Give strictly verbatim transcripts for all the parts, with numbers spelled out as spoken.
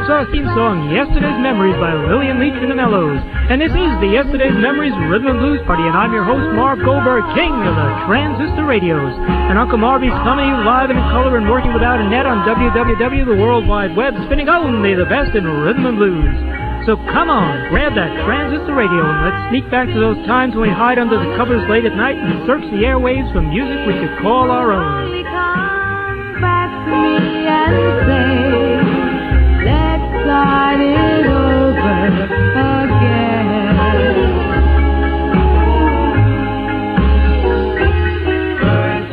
our theme song, Yesterday's Memories by Lillian Leach and the Mellows. And this is the Yesterday's Memories Rhythm and Blues Party, and I'm your host, Marv Goldberg, king of the transistor radios. And Uncle Marvy's coming to you live and in color and working without a net on w w w dot the world wide web, spinning only the best in rhythm and blues. So come on, grab that transistor radio and let's sneak back to those times when we hide under the covers late at night and search the airwaves for music we could call our own. Come back to me and say, let's start it over again. First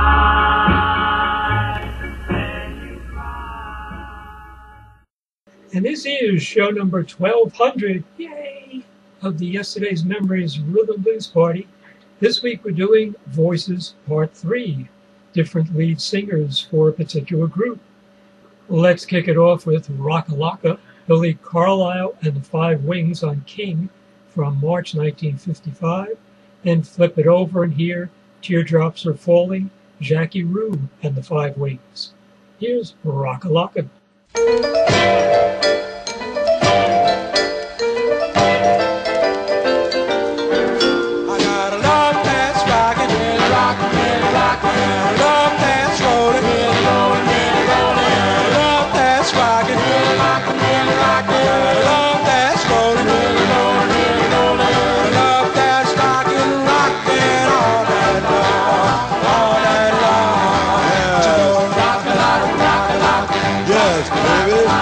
July, when you cry. And this is show number twelve hundred, yay, of the Yesterday's Memories Rhythm Blues Party. This week we're doing Voices Part three, different lead singers for a particular group. Let's kick it off with Rock-A-Locka, Billy Carlisle and the Five Wings on King from March nineteen fifty-five. Then flip it over and hear Teardrops Are Falling, Jackie Rue and the Five Wings. Here's Rock-A-Locka. Yes, baby.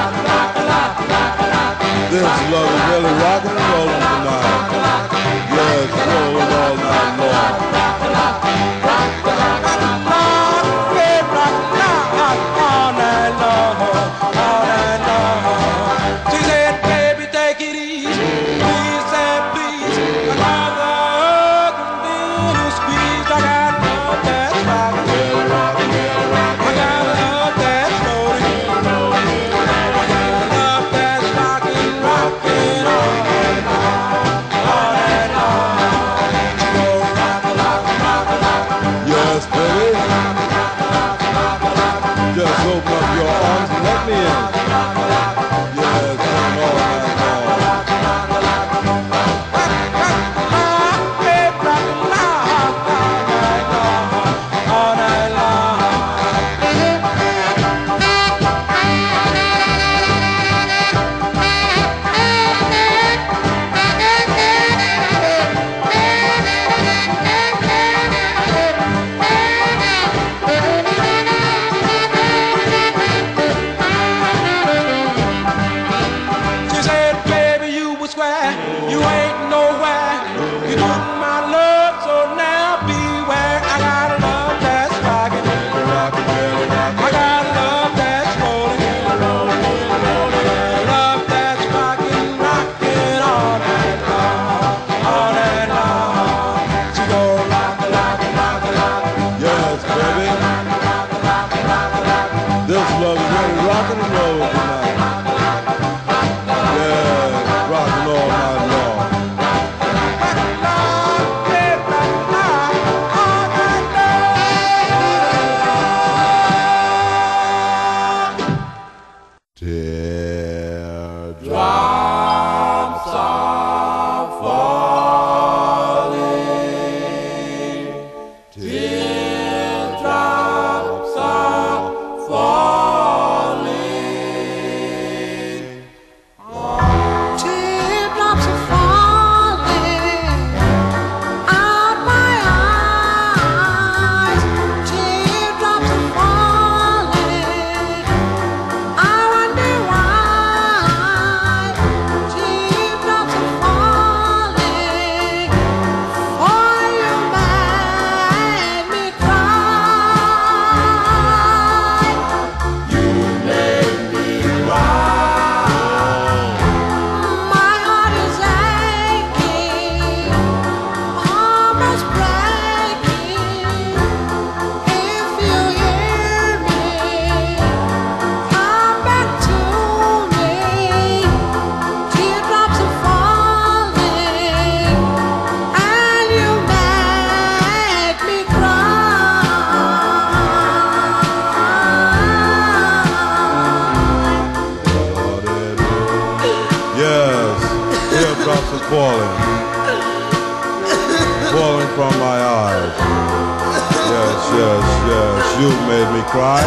from my eyes. Yes, yes, yes, you made me cry.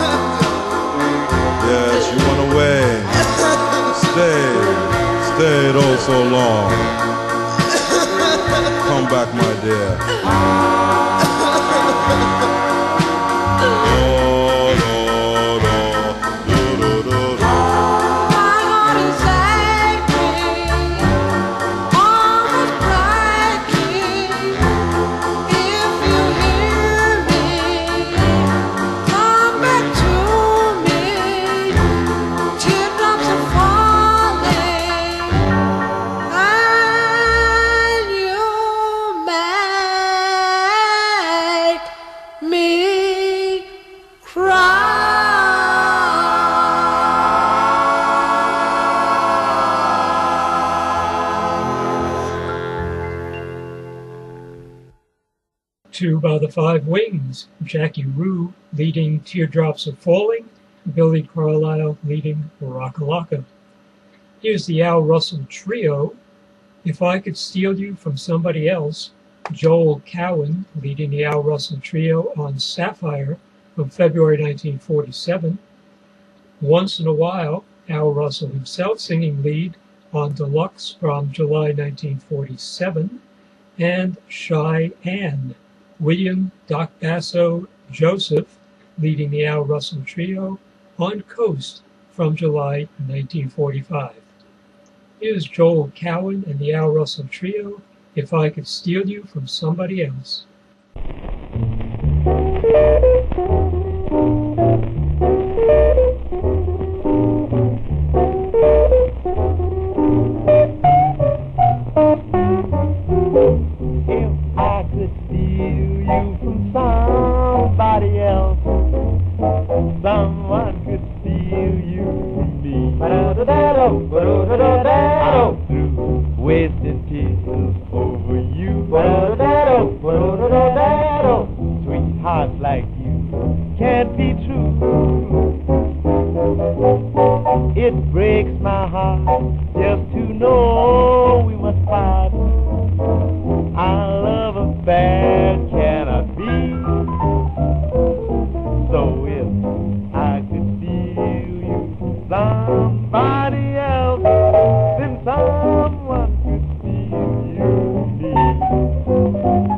Yes, you went away. Stayed, stayed oh so long. Come back, my dear. Two by the Five Wings, Jackie Rue leading Teardrops Are Falling, Billy Carlisle leading Rockalaka. Here's the Al Russell Trio, If I Could Steal You From Somebody Else, Joel Cowan leading the Al Russell Trio on Sapphire from February nineteen forty-seven. Once in a While, Al Russell himself singing lead on Deluxe from July nineteen forty-seven. And Shy Ann, William Doc Basso Joseph leading the Al Russell Trio on Coast from July nineteen forty-five. Here's Joel Cowan and the Al Russell Trio, If I Could Steal You From Somebody Else. If I could steal you from somebody else, someone could steal you from me. I'm through wasting tears over you. Sweethearts like you can't be true. It breaks my heart just to know we must part. Our love affair cannot be. So if I could steal you from somebody else, then someone could steal you from me.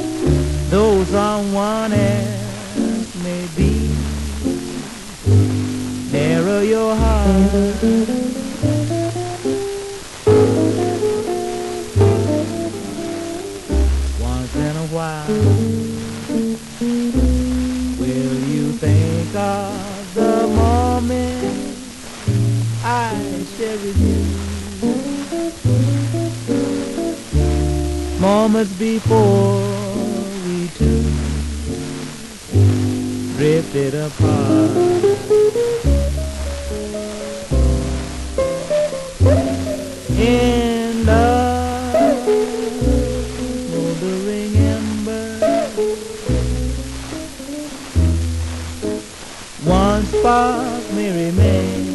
Though someone else may be your heart. Once in a while, will you think of the moment I share with you? Moments before we two drifted apart. In love, smoldering embers, one spark may remain.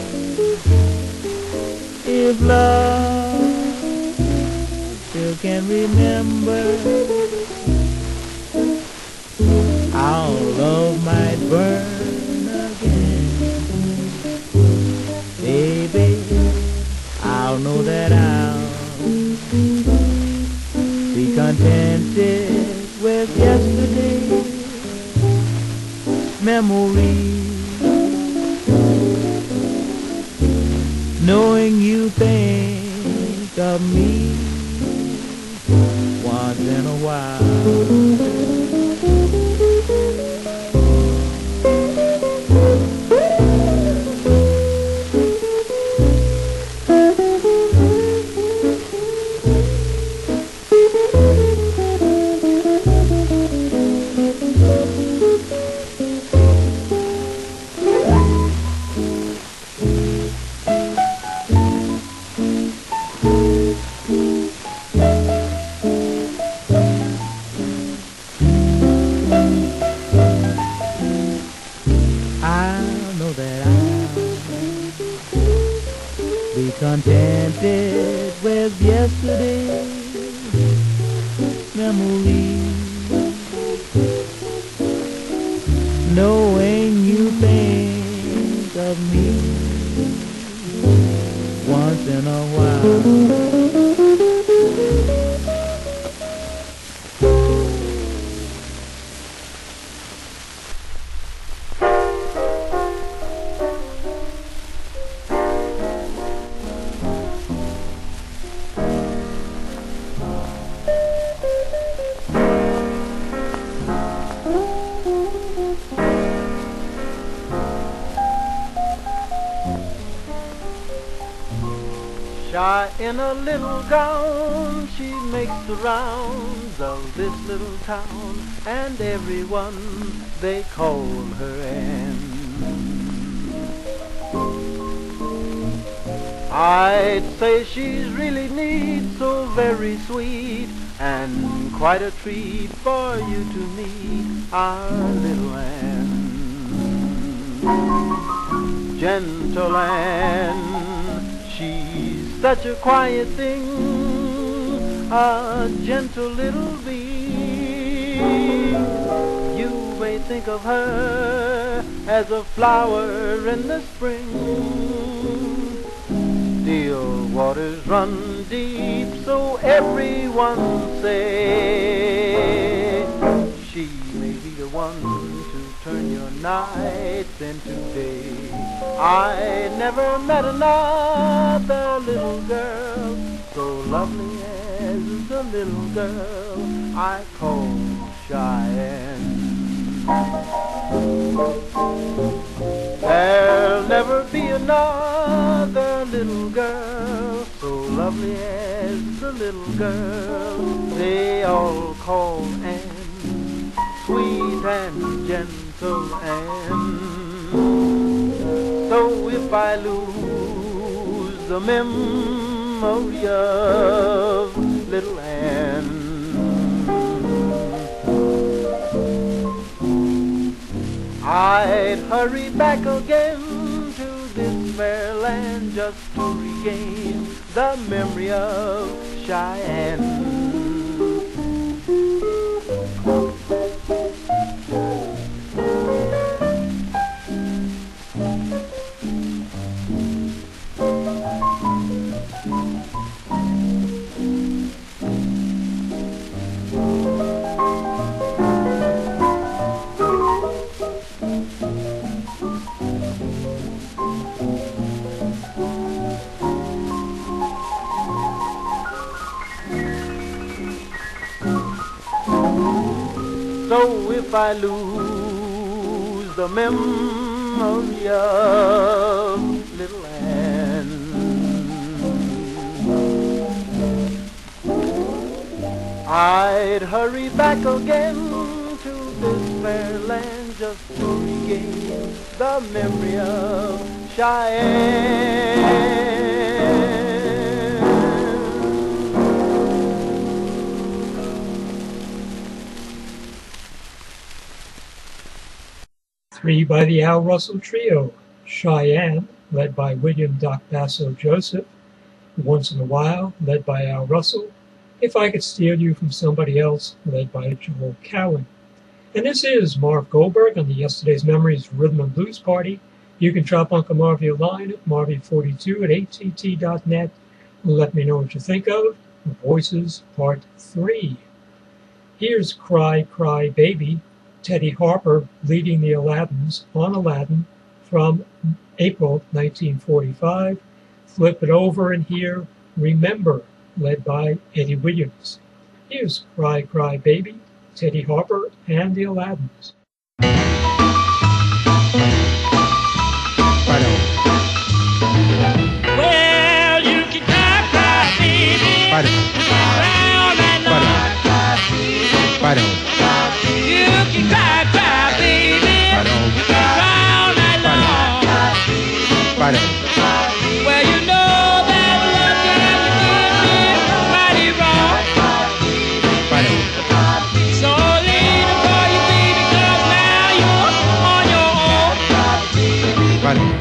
If love still can remember, our love might burn again. Baby, I'll know that I'll be contented with yesterday's memories, knowing you think of me once in a while. Contented with yesterday's memories, knowing you think of me once in a while. Shy in a little gown, she makes the rounds of this little town, and everyone, they call her Anne. I'd say she's really neat, so very sweet, and quite a treat for you to meet our little Anne. Gentle Anne, she's such a quiet thing, a gentle little being. You may think of her as a flower in the spring. Still waters run deep, so everyone say she may be the one to turn your nights into days. I never met another little girl so lovely as the little girl I call Cheyenne. There'll never be another little girl so lovely as the little girl they all call Anne, sweet and gentle Anne. So if I lose the memory of little Anne, I'd hurry back again to this fair land just to regain the memory of Cheyenne. if I lose the memory of little Ann. I'd hurry back again to this fair land just to regain the memory of Cheyenne. Three by the Al Russell Trio, Cheyenne, led by William Doc Basso Joseph, Once in a While, led by Al Russell, If I Could Steal You from Somebody Else, led by Joel Cowan. And this is Marv Goldberg on the Yesterday's Memories Rhythm and Blues Party. You can drop Uncle Marvy a line at marvy forty-two at A T T dot net and let me know what you think of Voices Part three. Here's Cry, Cry, Baby, Teddy Harper leading the Aladdins on Aladdin from April nineteen forty-five. Flip it over and hear Remember, led by Eddie Williams. Here's Cry, Cry, Baby, Teddy Harper and the Aladdins. Right on. Well, you can cry, cry, baby. Right on. Round and Right on. round, cry, baby. Right on. You can cry, cry, baby. Right on. Round and Right on. round. Right on. Well, you know that love can get me mighty wrong. Right on. So lean for you, baby, 'cause now you're on your own. Right on.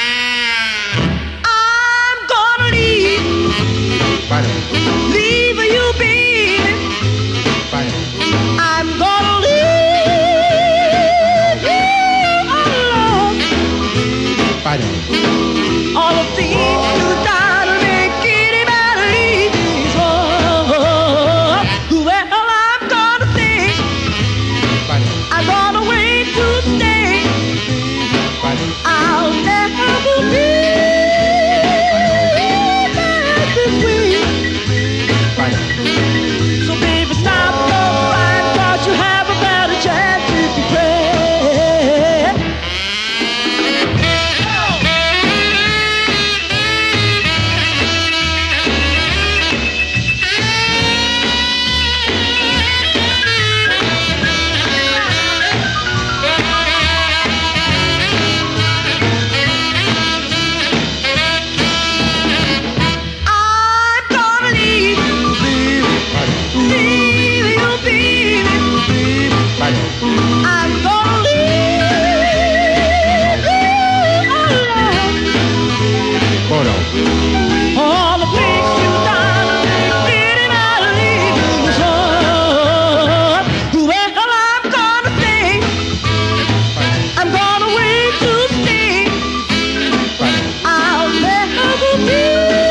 I'm gonna leave, Right on. leave you, baby. Right on. I'm gonna leave you alone. Right on. All the things you've done to make anybody leave these home. Well, I'm gonna stay. Right on. I'm gonna wait to stay. Right on. I'll never be back this way. Right on. So baby, stop your crying, 'cause you have a better chance if you pray. I'm gonna leave you, baby. Right on. Leave you, baby. Right on. I'm gonna leave you alone. Hold on. All the things you've done to make anybody leave this home. Well, I'm gonna stay. I'm gonna wait to stay. Right on. I'll never be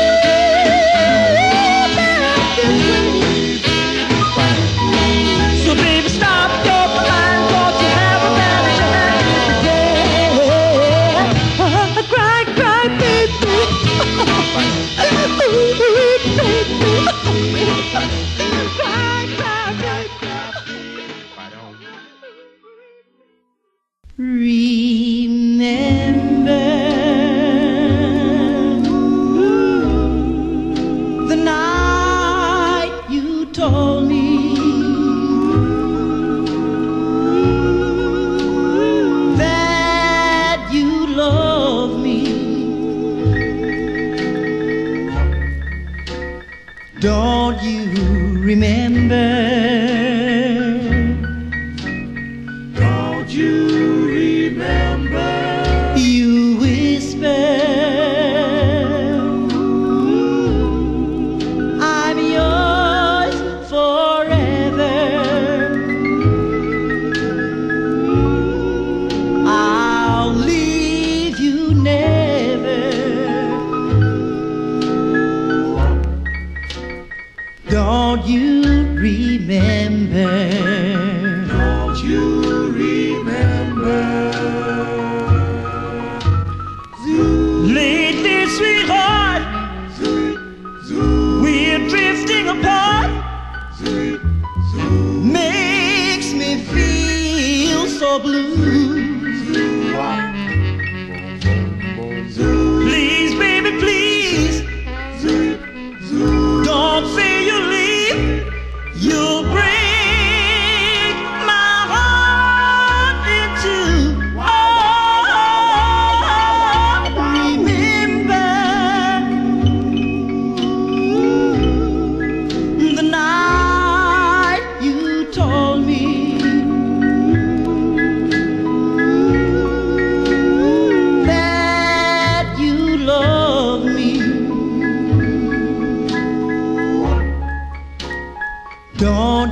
back this way. Right on. So baby, stop your crying, 'cause you have a better chance today. Cry, cry, baby. Ooh, baby. Cry, cry, baby. Right on. Remember the night you told me that you love me. Don't you remember? Don't you remember? You whispered, I'm yours forever. I'll leave you never. Don't you remember?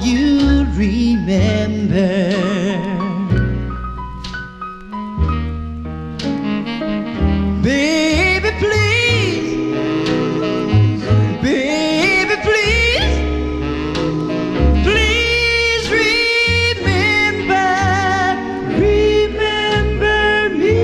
you remember. Baby, please, baby, please, please remember, remember me.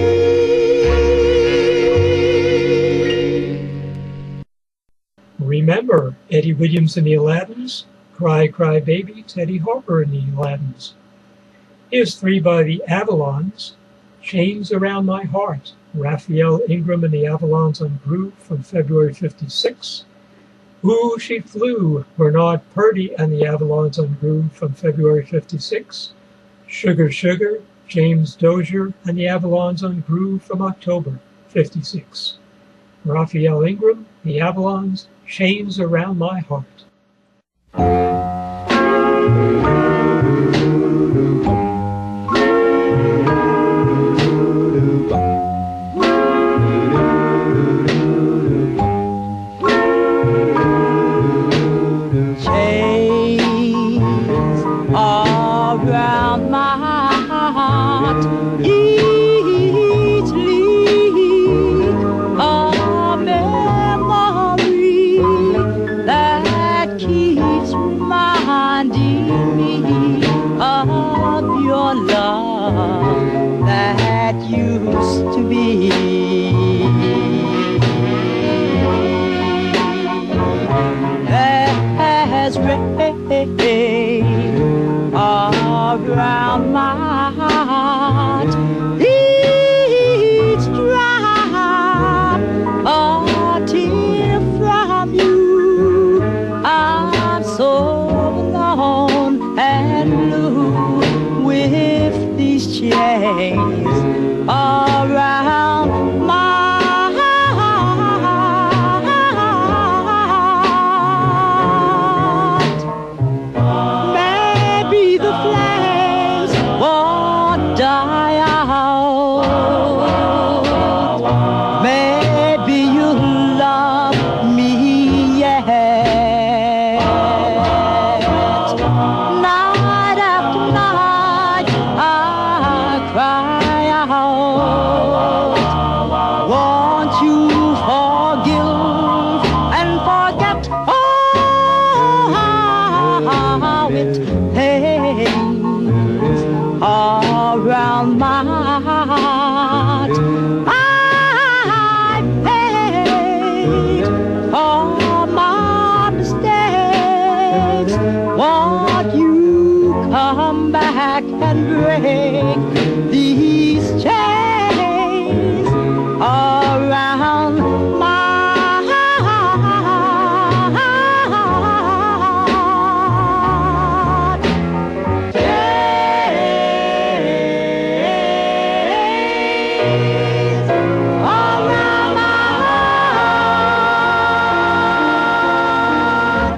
Remember Eddie Williams and the Aladdins, Cry Cry Baby, Teddy Harper and the Aladdins. Here's three by the Avalons, Chains Around My Heart, Raphael Ingram and the Avalons on Groove from February fifty-six. Ooh, She Flew, Bernard Purdy and the Avalons on Groove from February fifty-six. Sugar Sugar, James Dozier and the Avalons on Groove from October fifty-six. Raphael Ingram, the Avalons, Chains Around My Heart. Around my heart, each drop a tear from you. I'm so alone and blue with these chains around my heart. Maybe the flames won't die out. Maybe you'll love me yet. Night after night I cry out. Won't you forgive and forget oh, how it pains around my heart. I paid for my mistakes. Won't you come back and break these chains around my heart? Chains around my heart.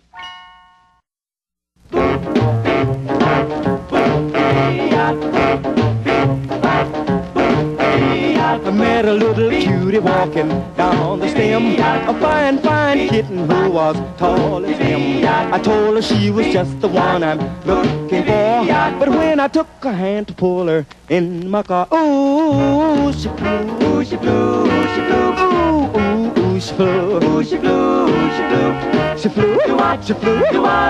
I met a little cutie walking down the stem, a fine, fine kitten who was tall as him. I told her she was just the one I'm looking for, but when I took her hand to pull her in my car, ooh, she flew, ooh, she flew, ooh, she flew, ooh, ooh, ooh, she flew, ooh, she flew, ooh, she flew, she flew, she flew, she flew,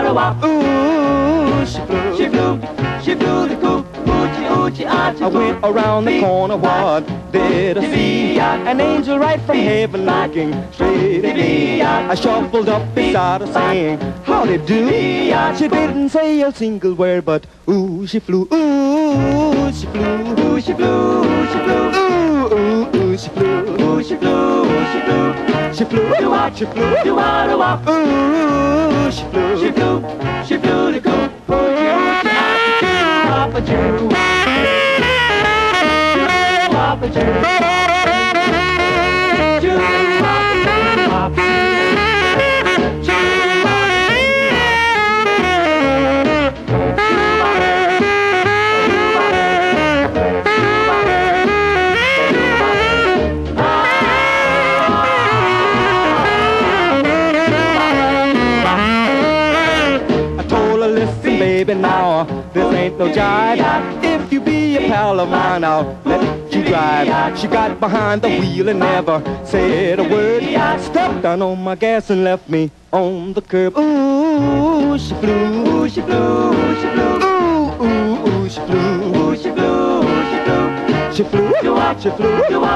ooh, she flew, she flew, she flew the coop. I went around the corner, what did I see? An angel right from heaven looking straight at me. I shuffled up beside her saying, howdy do. She didn't say a single word, but ooh, she flew, ooh, she flew, ooh, she flew, ooh, she flew, ooh, ooh, ooh, she flew, ooh, she flew, ooh, she flew, she flew, she flew, she flew, ooh, she flew, she flew, she flew the coop, Papa Jew. Papa Jew. Jew, Papa Jew, Papa Jew. I told her, listen, no jive. If you be a pal of mine, I'll let you drive. She got behind the wheel and never said a word. Stepped down on my gas and left me on the curb. Ooh, she flew, ooh, she flew, ooh, she flew. Ooh, ooh, ooh, she flew, ooh, she flew, ooh, she flew. She flew, she flew,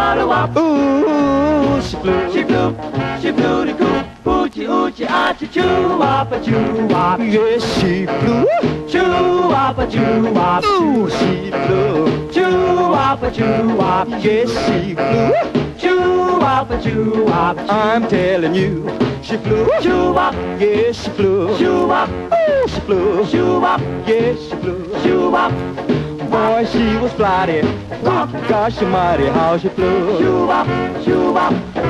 ooh, she flew, she flew, she flew the coop. Oochie, oochie, achi, choo, wop, a choo, wop. Yes, she flew. Choo, wop, a choo, wop. Ooh, she flew. Choo, wop, a choo, wop. Yes, she flew. Choo, wop, a choo, wop. I'm telling you, she flew. Choo, wop. Yes, she flew. Choo, wop. Ooh, she flew. Choo, wop. Yes, she flew. Choo, wop. Boy, she was flighty. Gosh almighty, how she flew. Choo, wop. Choo, wop.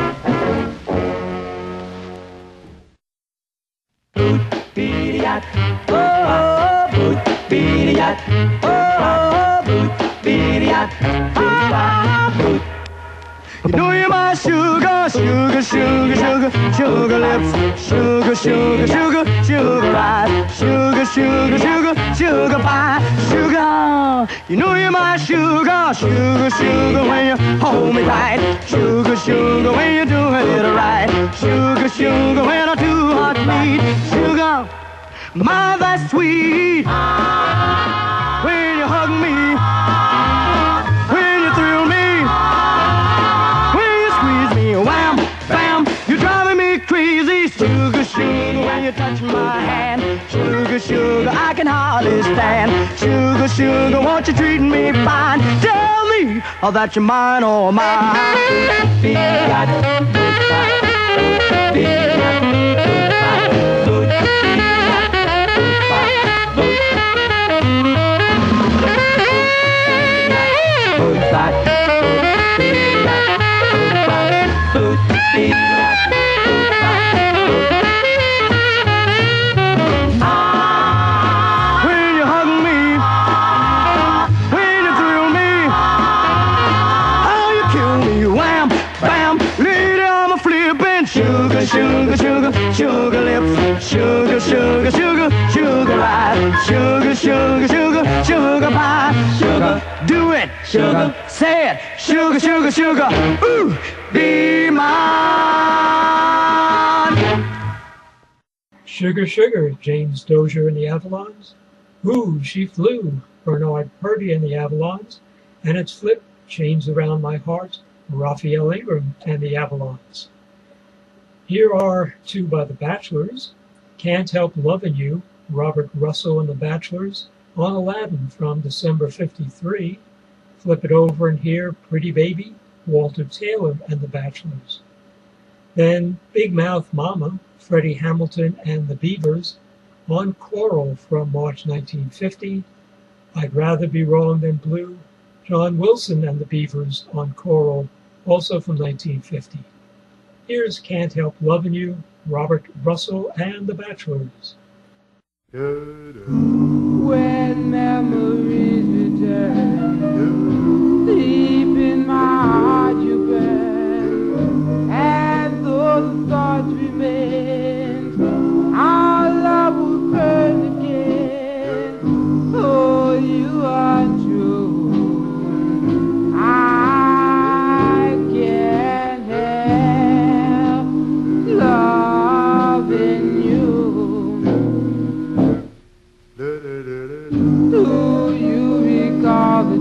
Boot, beady yacht, oh, boot, beady yacht, oh, boot, beady yacht, ah, boot. You know you're my sugar, sugar, sugar, sugar, sugar lips, sugar, sugar, sugar, sugar eyes, sugar, sugar, sugar, sugar pie, sugar. You know you're my sugar, sugar, sugar when you hold me tight, sugar, sugar when you do it right, sugar, sugar when our two hearts meet, sugar, my that's sweet. When you hug me, when you thrill me, when you squeeze me, wham, bam, you're driving me crazy, sugar, sugar when you touch my hand, sugar, sugar I can hardly stand, sugar, sugar won't you treat me fine, tell me oh, that you're mine or mine. Sugar, sugar, sugar lips, sugar, sugar, sugar, sugar eyes, sugar, sugar, sugar, sugar pie, sugar, do it, sugar, say it, sugar, sugar, sugar, ooh, be mine. Sugar, Sugar, James Dozier and the Avalons. Ooh, she flew, Bernard Purdy and the Avalons. And it's Flip, Chains Around My Heart, Raphael Ingram and the Avalons. Here are two by the Bachelors. Can't Help Lovin' You, Robert Russell and the Bachelors. On Aladdin from December fifty-three. Flip It Over and Hear Pretty Baby, Walter Taylor and the Bachelors. Then Big Mouth Mama, Freddie Hamilton and the Beavers. On Coral from March nineteen fifty. I'd Rather Be Wrong Than Blue, John Wilson and the Beavers on Coral, also from nineteen fifty. Here's Can't Help Lovin' You, Robert Russell and the Bachelors. When memories return, deep in my heart you burn, and though the thoughts remain, our love will burn again. Oh, you are true. I can't help loving you. Do you recall the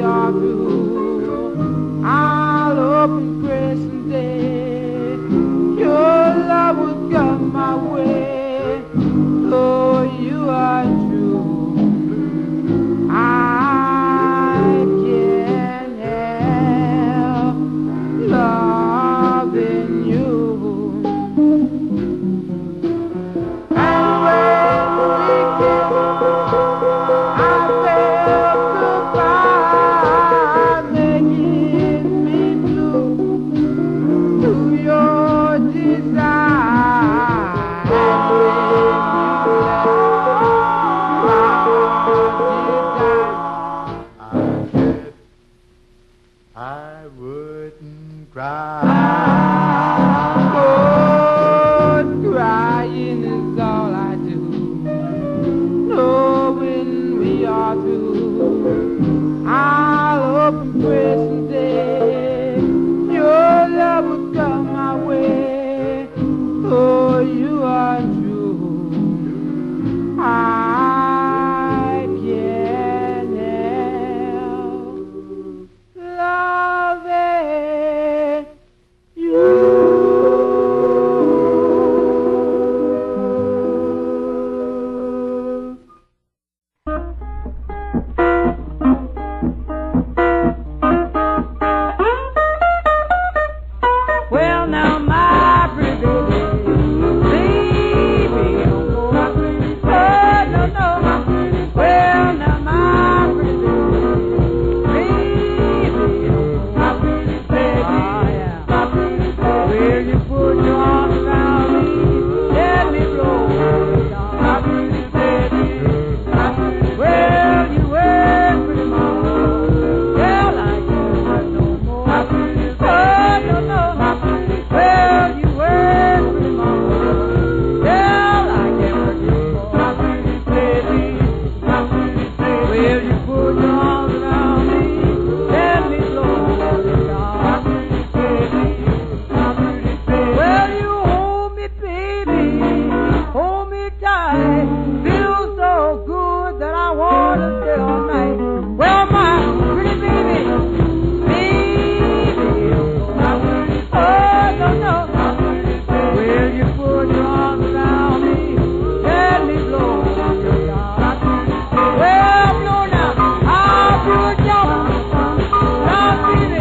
we are through, I'll open Christmas Day. Your love will come my way, though you are true. I can't help loving you. And when we kiss, I felt goodbye, making me blue to your desire. And when you left, I wouldn't cry. oh, crying is all I do. Knowing we are through, I'll open Christmas Day. Your love will come my way, oh, you are true. I can't help loving you. Well, now, my pretty baby, baby, oh, my pretty, oh, no, no, my pretty, well, now, my pretty baby, baby, oh, my pretty baby, oh, yeah, my pretty baby, will you put your arms around me, let me blow, my pretty baby, my pretty, well, you were pretty mama, well, I can't no more, my pretty, oh, no, no, my pretty, well, you were pretty mama, well, I can't no more, my pretty baby, my pretty baby, will you put your arms around me, let me blow, my pretty baby, my pretty baby, well, you hold me, baby, hold me tight, feel so good that I want to stay all night, well, my pretty baby, baby, my pretty, oh, no, no, my pretty baby, will you put your arms around me, let me blow, my pretty baby, well, blow now, I'll do it, y'all, now, baby,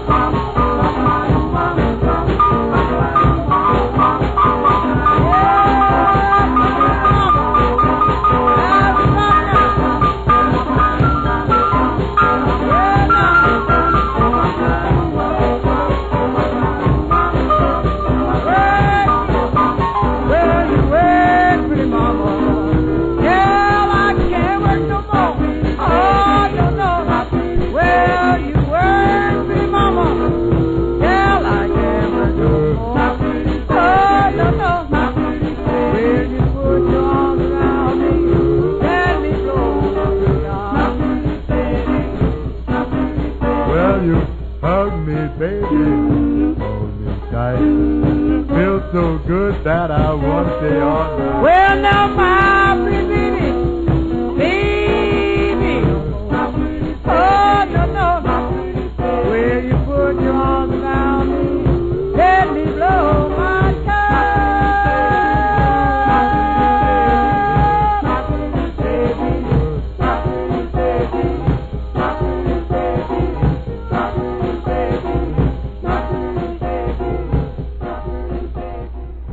well, you were pretty mama, yeah, I can't work no more, oh, no, no, well, you were pretty mama, yeah, I can't work no more, oh, no, no, will you put your arms around me, let me blow, my pretty baby, Well, you hug me, baby, hold me tight. Feel so good that I want to stay all night. well, now, my pretty baby, baby, oh, no, no, will you put your arms around me, let me blow my child, my pretty baby, my pretty baby, my pretty baby, my pretty baby, my pretty baby, my pretty baby.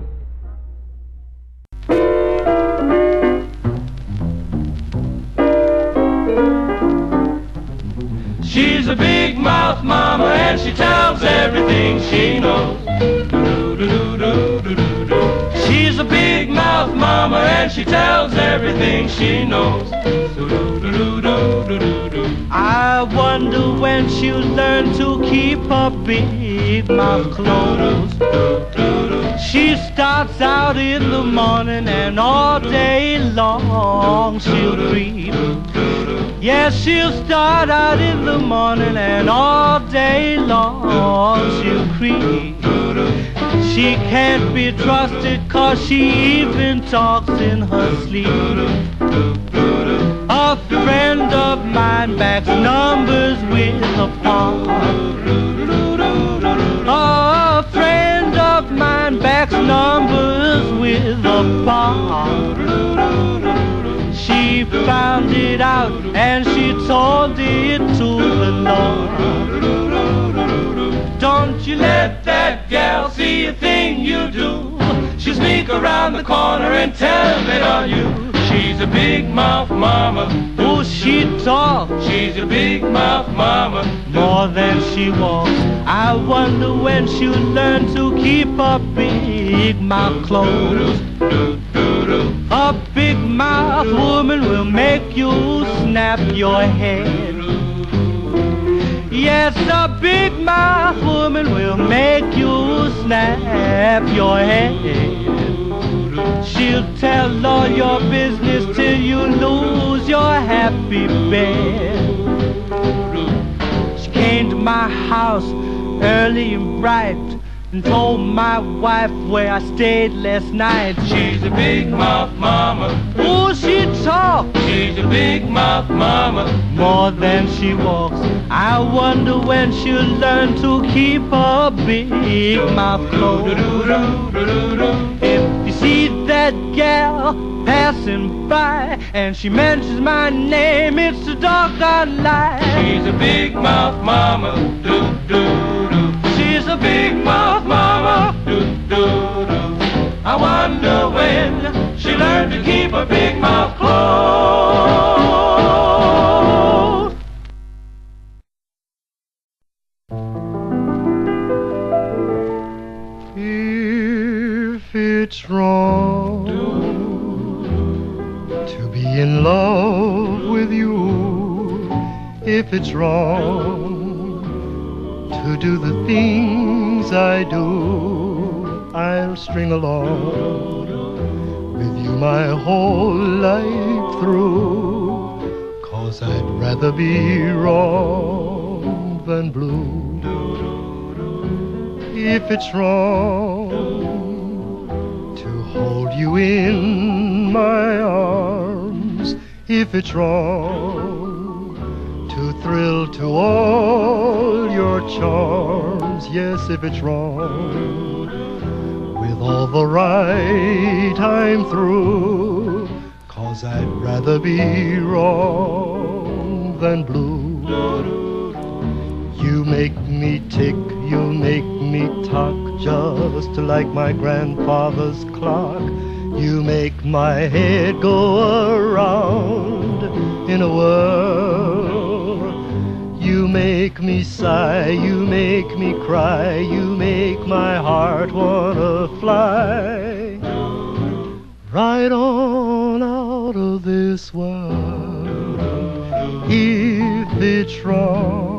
She's a big mouth mama and she tells everything she knows. Do-do-do-do-do-do-do. She's a big mouth mama and she tells everything she knows. Do-do-do-do-do-do. I wonder when she'll learn to keep her big mouth closed. She starts out in the morning and all day long she'll creep. Yes, she'll start out in the morning and all day long she'll creep. She can't be trusted 'cause she even talks in her sleep. A friend of mine backs numbers with a paw. A friend of mine backs numbers with a paw. She found it out and she told it to the law. Don't you let that gal see a thing you do. She'll sneak around the corner and tell it on you. She's a big mouth mama. Oh, she talks. She's a big mouth mama. More than she walks. I wonder when she'll learn to keep a big mouth closed. A big mouth woman will make you snap your head. Yes, a big mouth woman will make you snap your head. She'll tell all your business till you lose your happy bed. She came to my house early and bright and told my wife where I stayed last night. She's a big mouth mama. Oh, she talks. She's a big mouth mama. More than she walks. I wonder when she'll learn to keep her big mouth closed. If you see that gal passing by and she mentions my name, it's a doggone lie. She's a big mouth mama. Do, do, do. She's a big mouth mama. Do, do, do. I wonder when she learned to keep her big mouth closed. If it's wrong to be in love with you, if it's wrong to do the things I do, I'll string along with you my whole life through, 'cause I'd rather be wrong than blue. If it's wrong to hold you in my arms, if it's wrong to thrill to all your charms, yes, if it's wrong, with all the right I'm through, 'cause I'd rather be wrong than blue. You make me tick, you make me talk, just like my grandfather's clock. You make my head go around in a whirl. You make me sigh, you make me cry, you make my heart wanna fly right on out of this world. If it's wrong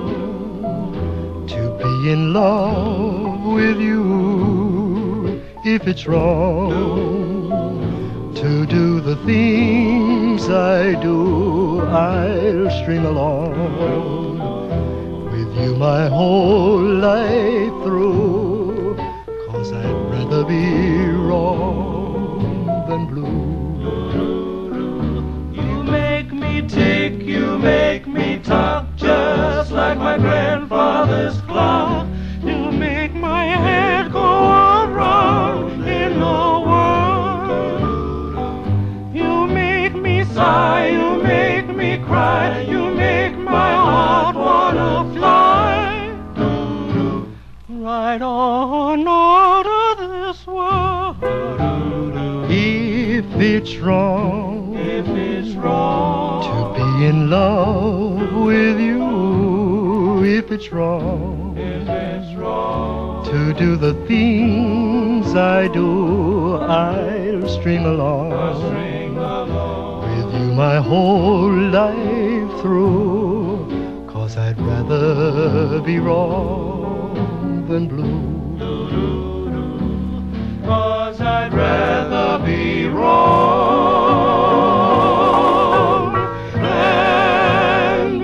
to be in love with you, if it's wrong to do the things I do, I'll string along with you my whole life through, 'cause I'd rather be wrong than blue. You make me tick, you make me talk, just like my grandfather's clock. You make my head go around in the world. You make me sigh, you make me cry, you make my heart wanna fly right on out of this world. If it's wrong, if it's wrong to be in love with you, if it's wrong, if it's wrong to do the things I do, I'll string along, I'll string along with you my whole life through, 'cause I'd rather be wrong than blue. 'Cause I'd rather be wrong than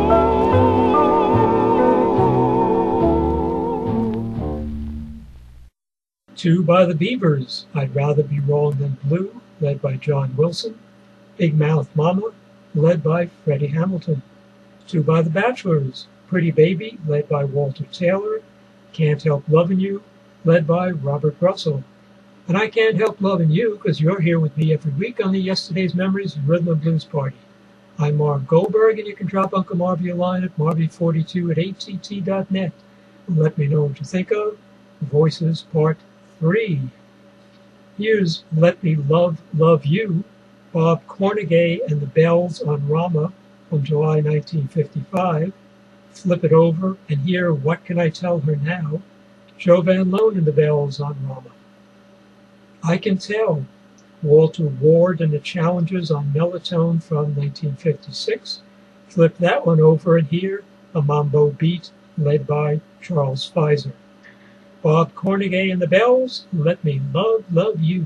Two by the Beavers, I'd Rather Be Wrong Than Blue, led by John Wilson. Big Mouth Mama, led by Freddie Hamilton. Two by The Bachelors, Pretty Baby, led by Walter Taylor. Can't Help Lovin' You, led by Robert Russell. And I can't help loving you because you're here with me every week on the Yesterday's Memories Rhythm and Blues Party. I'm Marv Goldberg, and you can drop Uncle Marvy a line at marvy forty-two at a t t dot net and let me know what you think of Voices Part three. Here's Let Me Love, Love You, Bob Cornegay and the Bells on Rama from July nineteen fifty-five. Flip It Over and hear What Can I Tell Her Now, Joe Van Loan and the Bells on Rama. I Can Tell, Walter Ward and the Challengers on Melotone from nineteen fifty-six. Flip that one over and hear a mambo beat led by Charles Pfizer. Bob Cornegay and the Bells, Let Me Love, Love You.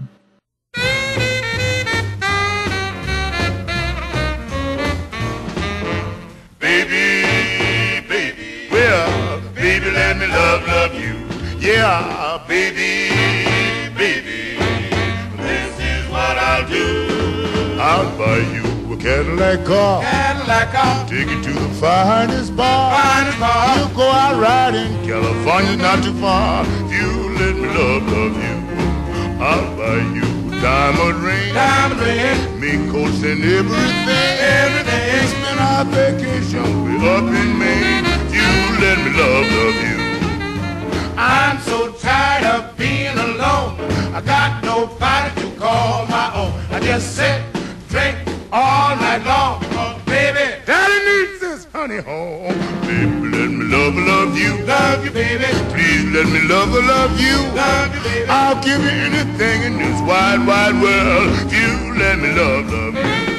Baby, baby, well, baby, let me love, love you. Yeah, baby, baby, this is what I'll do. I'll buy you a Cadillac car, Cadillac car, take you to the finest bar. finest bar. We'll go out riding, California's not too far. If you let me love, love you, I'll buy you a diamond ring, Diamond ring, mink coats and everything. everything. Spend our vacation way up in Maine. If you let me love, love you. I'm so tired of being alone. I got nobody to call my own. I just sit, drink all night long. Because baby, Daddy needs this honey home. Baby, let me love, love you. love you, baby, Please let me love, love you. love you, baby. I'll give you anything in this wide, wide world. If you let me love, love you.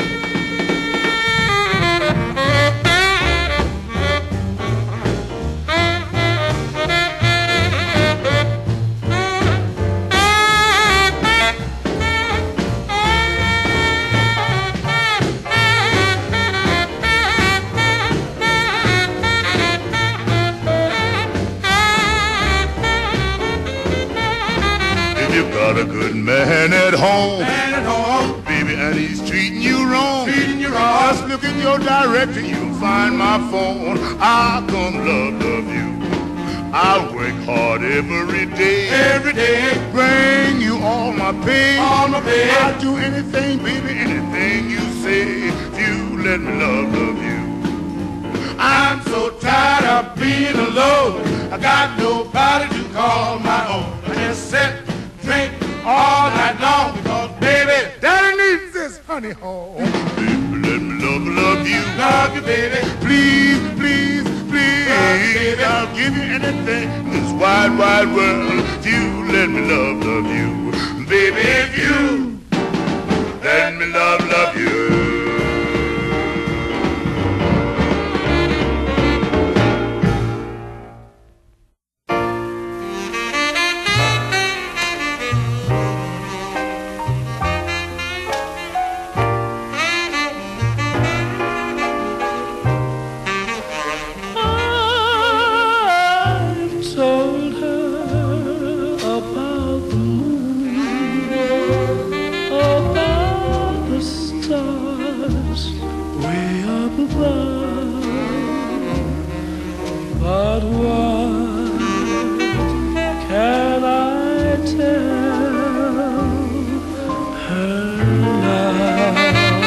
Got a good man at home, Man at home, baby, and he's treating you wrong. treating you wrong. Just look in your direction, you'll find my phone. I'll come love, love you. I'll work hard every day, Every day, bring you all my pain. all my baby. I'll do anything, baby, anything you say. If you let me love, love you. I'm so tired of being alone. I got nobody to call my own. I just sit, drink all night long. Because baby, Daddy needs this honey home. Baby, let me love, love you. love you, baby. Please, please, please, baby. I'll give you anything in this wide, wide world. If you let me love, love you. Baby, if you let me love, love you. But what can I tell her now?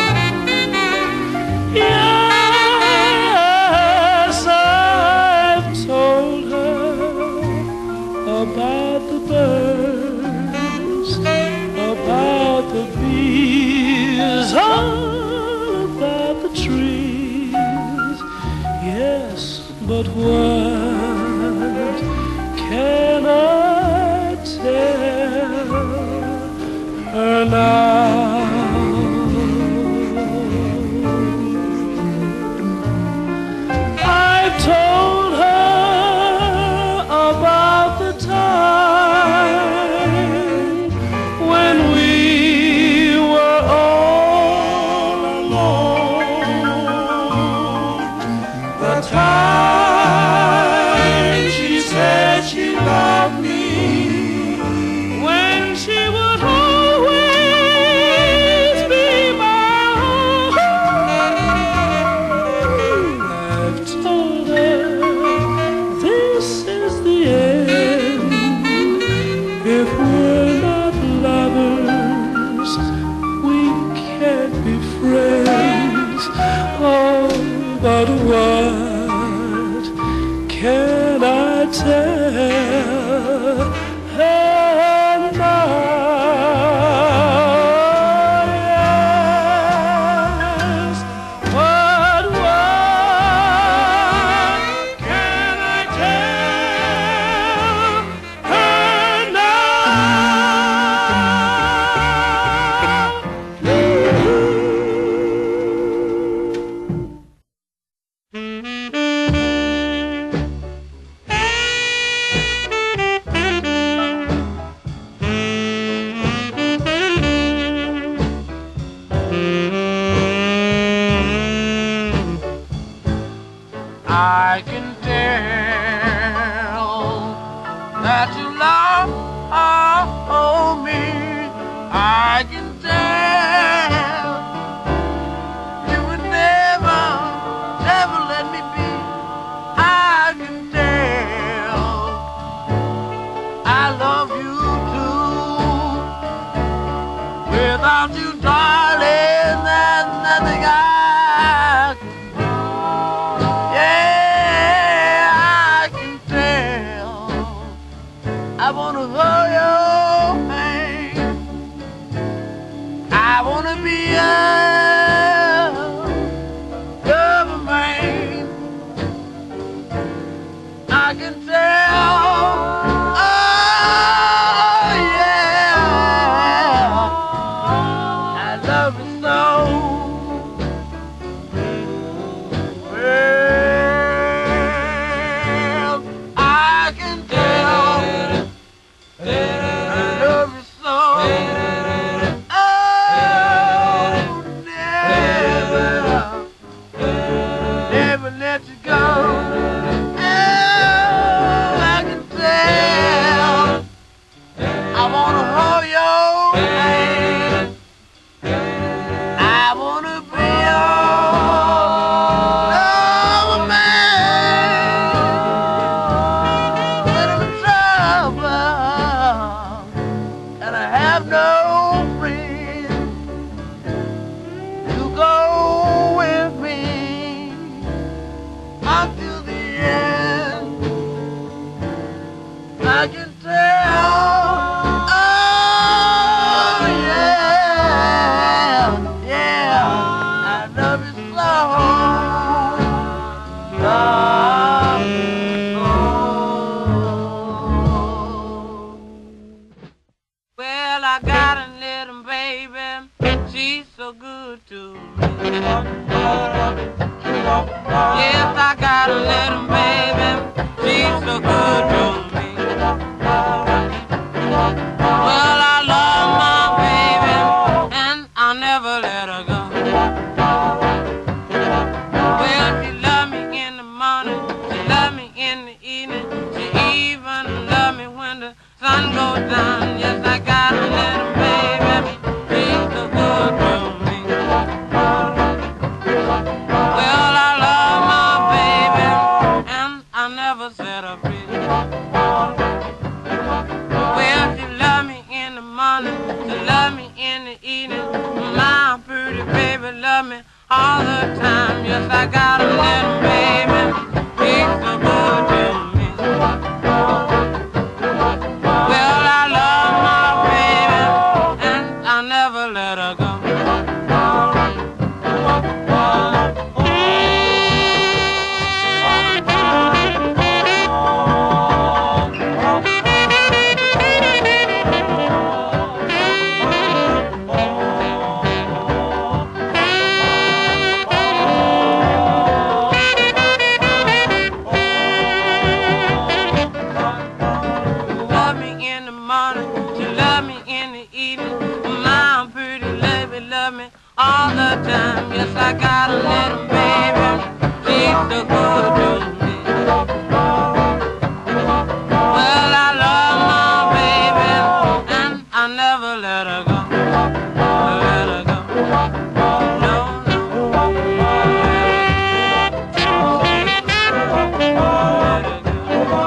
Yes, I've told her about the birds, about the bees, all about the trees. Yes, but what can I tell her now? I've told her about the time when we were all alone. The time she said she loved I can tell that you love me. I can tell you would never, never let me be. I can tell I love you too. Without you, darling, there's nothing I I wanna hold your hand. I wanna be a lover man. I can tell, oh yeah, I love you so. Well, I can tell. I love you so. Oh, never, never let you go. Oh, I can tell. I wanna hold your hand. I wanna be your lover man. When I'm in trouble and I have no friend to go with me until the end. I can tell, oh yeah, yeah, I love you so, love you so. Well, I got a little baby, she's so good to me. Yes, I got a little baby, she's so good to me. Well, I love my baby, and I'll never let her go. Well, she loved me in the morning, she loved me in the evening, she even loved me when the sun goes down. Yes, I got a little baby, she's so good to me. Well, I love my baby, and I never set her free. Well, she loved me in the morning, she loved me in the evening. My pretty baby loved me all the time. Yes, I got a little baby, she's so good to me. Well, I love my baby, and I never let her go. Love me in the morning, she love me in the evening. My pretty lady love me all the time. Yes, I got a little baby, she's so good to me. Well, I love my baby, and I never let her go. Let her go. No, no. Let her go.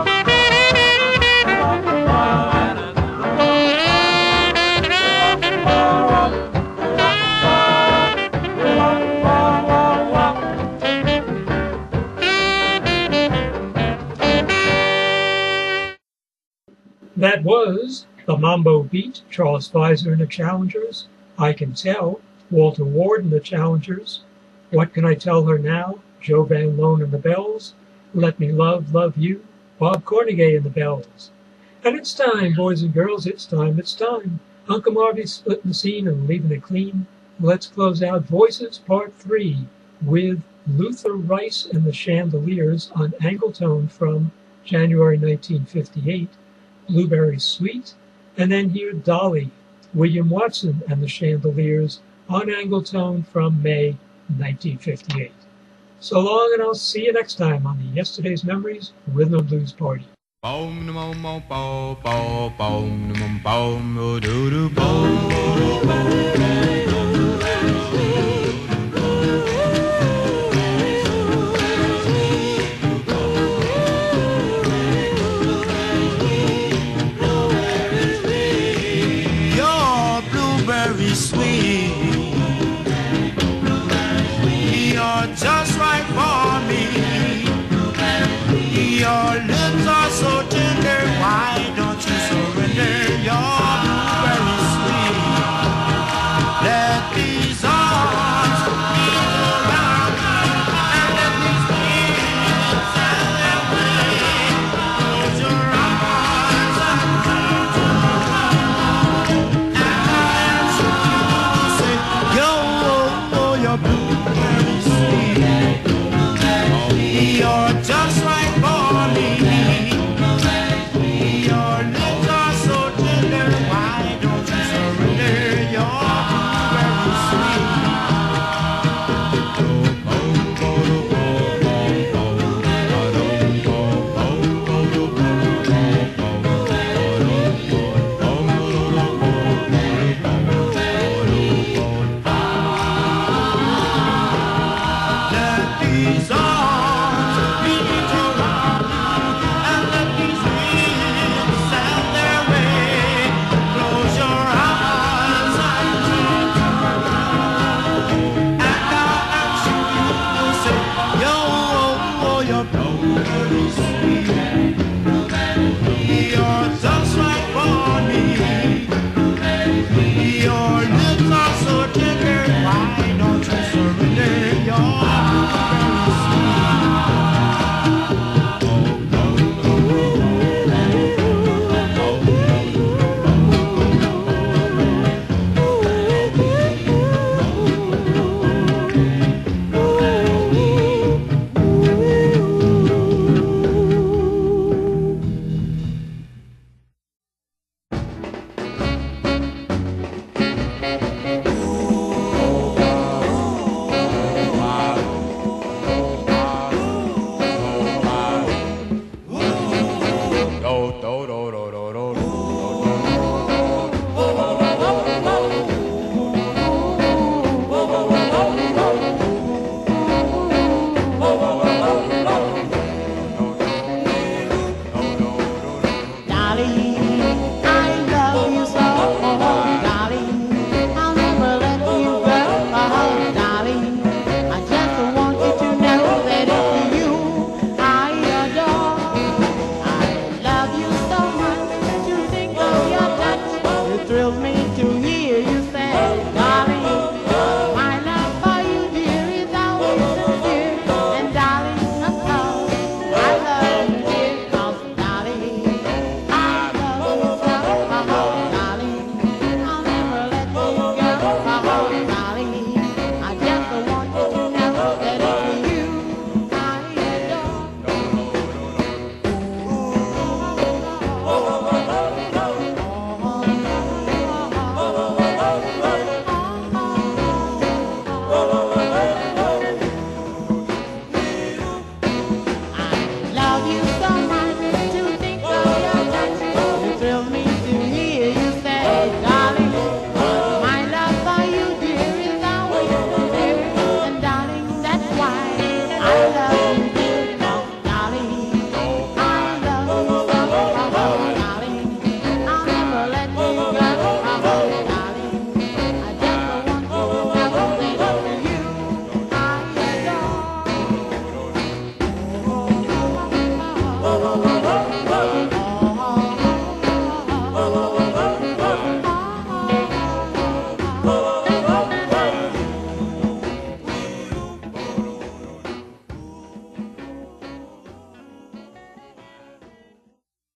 That was the Mambo Beat, Charles Pfizer and the Challengers. I Can Tell, Walter Ward and the Challengers. What Can I Tell Her Now, Joe Van Loan and the Bells. Let Me Love, Love You, Bob Cornegay and the Bells. And it's time, boys and girls, it's time, it's time. Uncle Marvy's splitting the scene and leaving it clean. Let's close out Voices Part three with Luther Rice and the Chandeliers on Angletone from January nineteen fifty-eight, Blueberry Sweet, and then hear Dolly, William Watson and the Chandeliers on Angletone from May nineteen fifty-eight. So long, and I'll see you next time on the Yesterday's Memories Rhythm and Blues Party. You're blueberry sweet. You're just right for me. You're